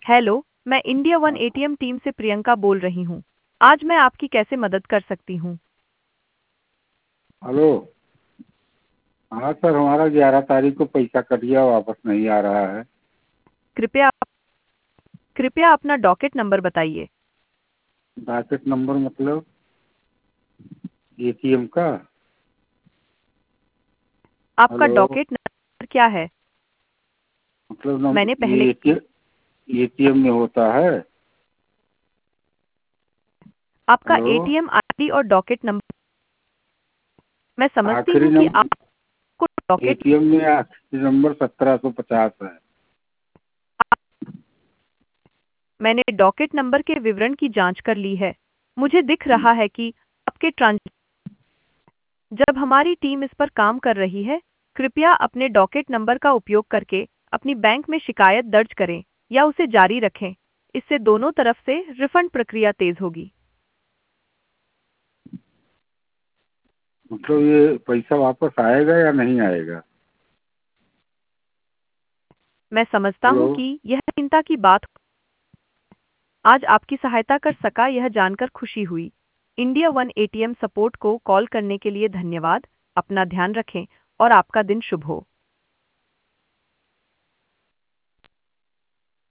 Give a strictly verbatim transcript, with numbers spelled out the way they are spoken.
Hello, मैं India one ATM team से प्रियंका बोल रही हूँ। आज मैं आपकी कैसे मदद कर सकती हूँ? हेलो। हाँ सर, हमारा ग्यारह तारीख को पैसा कट गया, वापस नहीं आ रहा है। कृपया कृपया अपना डॉकेट नंबर बताइए। डॉकेट नंबर मतलब एटीएम का? आपका हेलो। डॉकेट नंबर क्या है? मतलब नम, मैंने पहले ये एटीएम एटीएम में होता है। आपका हेलो। एटीएम आईडी और डॉकेट नंबर। मैं समझती आखिरी हूँ कि नंबर आपको डॉकेट। एटीएम में आखिरी नंबर सत्रह सौ पचास है। मैंने डॉकेट नंबर के विवरण की जांच कर ली है। मुझे दिख रहा है कि आपके ट्रांज जब हमारी टीम इस पर काम कर रही है, कृपया अपने डॉकेट नंबर का उपयोग करके अपनी बैंक में शिकायत दर्ज करें या उसे जारी रखें। इससे दोनों तरफ से रिफंड प्रक्रिया तेज होगी। मतलब ये पैसा वापस आएगा या नहीं आएगा? मैं समझता हेलो। हूँ कि यह चिंता की बात। आज आपकी सहायता कर सका यह जानकर खुशी हुई। इंडिया वन एटीएम सपोर्ट को कॉल करने के लिए धन्यवाद। अपना ध्यान रखें और आपका दिन शुभ हो।